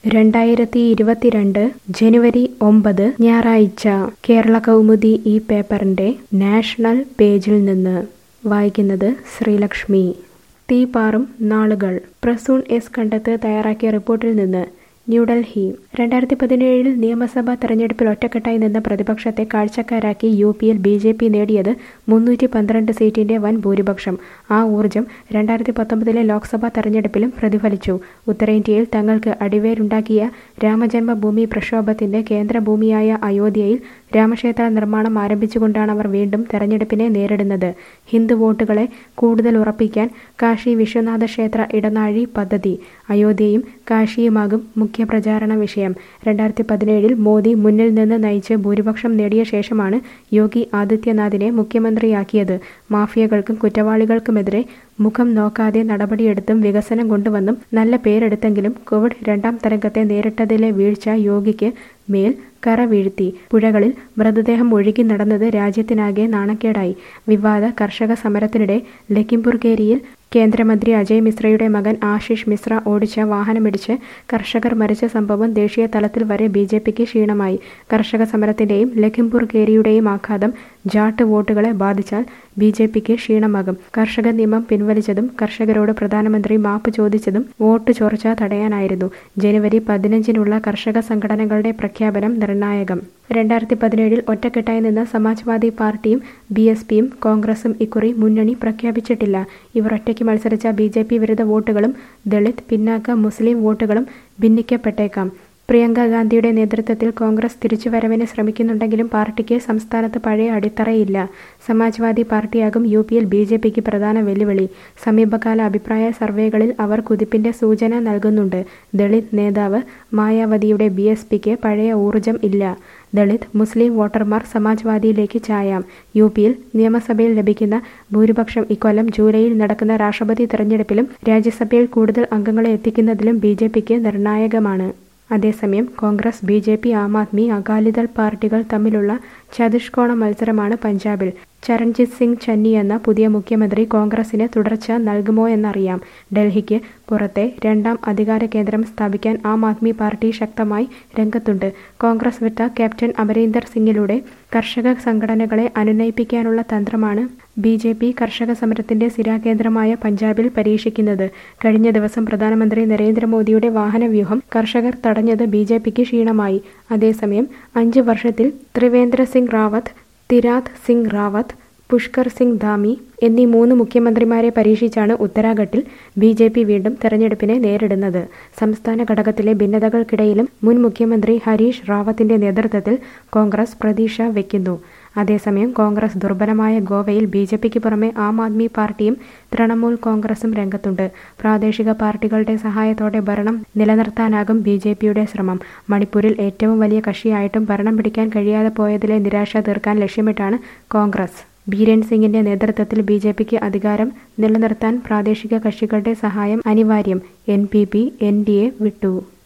2022 ജനുവരി 9 ഞായറാഴ്ച കേരള കൗമുദി ഈ പേപ്പറിന്റെ നാഷണൽ പേജിൽ നിന്ന് വായിക്കുന്നത് ശ്രീലക്ഷ്മി. തീപാറും നാളുകൾ. പ്രസൂൺ എസ് കണ്ടത്ത് തയ്യാറാക്കിയ റിപ്പോർട്ടിൽ നിന്ന് ന്യൂഡൽഹി. 2017 നിയമസഭാ തെരഞ്ഞെടുപ്പിൽ ഒറ്റക്കെട്ടായി നിന്ന പ്രതിപക്ഷത്തെ കാഴ്ചക്കാരാക്കി യു.പിയിൽ ബി.ജെ.പി. നേടിയത് 312 സീറ്റിന്റെ വൻ ഭൂരിപക്ഷം. ആ ഊർജം 2019 ലോക്സഭാ തെരഞ്ഞെടുപ്പിലും പ്രതിഫലിച്ചു. ഉത്തരേന്ത്യയിൽ തങ്ങൾക്ക് അടിവേരുണ്ടാക്കിയ രാമജന്മഭൂമി പ്രക്ഷോഭത്തിന്റെ കേന്ദ്രഭൂമിയായ അയോധ്യയിൽ രാമക്ഷേത്ര നിർമ്മാണം ആരംഭിച്ചുകൊണ്ടാണ് അവർ വീണ്ടും തെരഞ്ഞെടുപ്പിനെ നേരിടുന്നത്. ഹിന്ദു വോട്ടുകളെ കൂടുതൽ ഉറപ്പിക്കാൻ കാശി വിശ്വനാഥ ക്ഷേത്ര ഇടനാഴി പദ്ധതി. അയോധ്യയും കാശിയുമാകും മുഖ്യ പ്രചാരണ വിഷയം. 2017 മോദി മുന്നിൽ നിന്ന് നയിച്ച് ഭൂരിപക്ഷം നേടിയ ശേഷമാണ് യോഗി ആദിത്യനാഥിനെ മുഖ്യമന്ത്രിയാക്കിയത്. മാഫിയകൾക്കും കുറ്റവാളികൾക്കുമെതിരെ മുഖം നോക്കാതെ നടപടിയെടുത്തും വികസനം കൊണ്ടുവന്നും നല്ല പേരെടുത്തെങ്കിലും കോവിഡ് രണ്ടാം തരംഗത്തെ നേരിട്ടതിലെ വീഴ്ച യോഗിക്ക് മേൽ കറ വീഴ്ത്തി. പുഴകളിൽ മൃതദേഹം ഒഴുകി നടന്നത് രാജ്യത്തിനാകെ നാണക്കേടായി. വിവാദ കർഷക സമരത്തിനിടെ ലഖിംപൂർ ഖേരിയിൽ കേന്ദ്രമന്ത്രി അജയ് മിശ്രയുടെ മകൻ ആശിഷ് മിശ്ര ഓടിച്ച വാഹനമിടിച്ച് കർഷകർ മരിച്ച സംഭവം ദേശീയ തലത്തിൽ വരെ ബി.ജെ.പിക്ക് ക്ഷീണമായി. കർഷക സമരത്തിന്റെയും ലഖിംപൂർ ഖേരിയുടെയും ആഘാതം ജാട്ട് വോട്ടുകളെ ബാധിച്ചാൽ ബി.ജെ.പിക്ക് ക്ഷീണമാകും. കർഷക നിയമം പിൻവലിച്ചതും കർഷകരോട് പ്രധാനമന്ത്രി മാപ്പ് ചോദിച്ചതും വോട്ട് ചോർച്ച തടയാനായിരുന്നു. ജനുവരി 15-നുള്ള കർഷക സംഘടനകളുടെ പ്രഖ്യാപനം നിർണായകം. 2017 ഒറ്റക്കെട്ടായി നിന്ന സമാജ്വാദി പാർട്ടിയും ബി.എസ്.പിയും കോൺഗ്രസും ഇക്കുറി മുന്നണി പ്രഖ്യാപിച്ചിട്ടില്ല. ഇവർ ഒറ്റയ്ക്ക് മത്സരിച്ച ബി.ജെ.പി. വിരുദ്ധ വോട്ടുകളും ദളിത്, പിന്നാക്ക, മുസ്ലിം വോട്ടുകളും ഭിന്നിക്കപ്പെട്ടേക്കാം. പ്രിയങ്ക ഗാന്ധിയുടെ നേതൃത്വത്തിൽ കോൺഗ്രസ് തിരിച്ചുവരവിന് ശ്രമിക്കുന്നുണ്ടെങ്കിലും പാർട്ടിക്ക് സംസ്ഥാനത്ത് പഴയ അടിത്തറയില്ല. സമാജ്വാദി പാർട്ടിയാകും യു.പിയിൽ ബി.ജെ.പിക്ക് പ്രധാന വെല്ലുവിളി. സമീപകാല അഭിപ്രായ സർവേകളിൽ അവർ കുതിപ്പിന്റെ സൂചന നൽകുന്നുണ്ട്. ദളിത് നേതാവ് മായാവതിയുടെ ബി.എസ്.പിക്ക് പഴയ ഊർജം ഇല്ല. ദളിത്, മുസ്ലിം വോട്ടർമാർ സമാജ്വാദിയിലേക്ക് ചായാം. യു.പിയിൽ നിയമസഭയിൽ ലഭിക്കുന്ന ഭൂരിപക്ഷം ഇക്കൊല്ലം ജൂലൈയിൽ നടക്കുന്ന രാഷ്ട്രപതി തെരഞ്ഞെടുപ്പിലും രാജ്യസഭയിൽ കൂടുതൽ അംഗങ്ങളെ എത്തിക്കുന്നതിലും ബി.ജെ.പിക്ക് നിർണായകമാണ്. അതേസമയം കോൺഗ്രസ്, ബി.ജെ.പി., ആം ആദ്മി, അകാലിദൾ പാർട്ടികൾ തമ്മിലുള്ള ചതുഷ്കോണ മത്സരമാണ് പഞ്ചാബിൽ. ചരൺജിത് സിംഗ് ചന്നി എന്ന പുതിയ മുഖ്യമന്ത്രി കോൺഗ്രസിന് തുടർച്ച നൽകുമോ എന്നറിയാം. ഡൽഹിക്ക് പുറത്തെ രണ്ടാം അധികാര കേന്ദ്രം സ്ഥാപിക്കാൻ ആം ആദ്മി പാർട്ടി ശക്തമായി രംഗത്തുണ്ട്. കോൺഗ്രസ് വിട്ട ക്യാപ്റ്റൻ അമരീന്ദർ സിംഗിലൂടെ കർഷക സംഘടനകളെ അനുനയിപ്പിക്കാനുള്ള തന്ത്രമാണ് ബി.ജെ.പി. കർഷക സമരത്തിന്റെ സിരാകേന്ദ്രമായ പഞ്ചാബിൽ പരീക്ഷിക്കുന്നത്. കഴിഞ്ഞ ദിവസം പ്രധാനമന്ത്രി നരേന്ദ്രമോദിയുടെ വാഹനവ്യൂഹം കർഷകർ തടഞ്ഞത് ബി.ജെ.പിക്ക് ക്ഷീണമായി. അതേസമയം 5 വർഷത്തിൽ ത്രിവേന്ദ്ര സിംഗ് റാവത്ത്, തിരാത്ത് സിംഗ് റാവത്ത്, പുഷ്കർ സിംഗ് ധാമി എന്നീ 3 മുഖ്യമന്ത്രിമാരെ പരീക്ഷിച്ചാണ് ഉത്തരാഖണ്ഡിൽ ബി.ജെ.പി. വീണ്ടും തെരഞ്ഞെടുപ്പിനെ നേരിടുന്നത്. സംസ്ഥാന ഘടകത്തിലെ ഭിന്നതകൾക്കിടയിലും മുൻ മുഖ്യമന്ത്രി ഹരീഷ് റാവത്തിന്റെ നേതൃത്വത്തിൽ കോൺഗ്രസ് പ്രതീക്ഷ വയ്ക്കുന്നു. അതേസമയം കോൺഗ്രസ് ദുർബലമായ ഗോവയിൽ ബി.ജെ.പിക്ക് പുറമെ ആം ആദ്മി പാർട്ടിയും തൃണമൂൽ കോൺഗ്രസും രംഗത്തുണ്ട്. പ്രാദേശിക പാർട്ടികളുടെ സഹായത്തോടെ ഭരണം നിലനിർത്താനാകും ബി.ജെ.പിയുടെ ശ്രമം. മണിപ്പൂരിൽ ഏറ്റവും വലിയ കക്ഷിയായിട്ടും ഭരണം പിടിക്കാൻ കഴിയാതെ പോയതിലെ നിരാശ തീർക്കാൻ ലക്ഷ്യമിട്ടാണ് കോൺഗ്രസ്. ബീരേൻ സിംഗിന്റെ നേതൃത്വത്തിൽ ബി.ജെ.പിക്ക് അധികാരം നിലനിർത്താൻ പ്രാദേശിക കക്ഷികളുടെ സഹായം അനിവാര്യം. എൻ.പി.പി. എൻ.ഡി.എ വിട്ടു.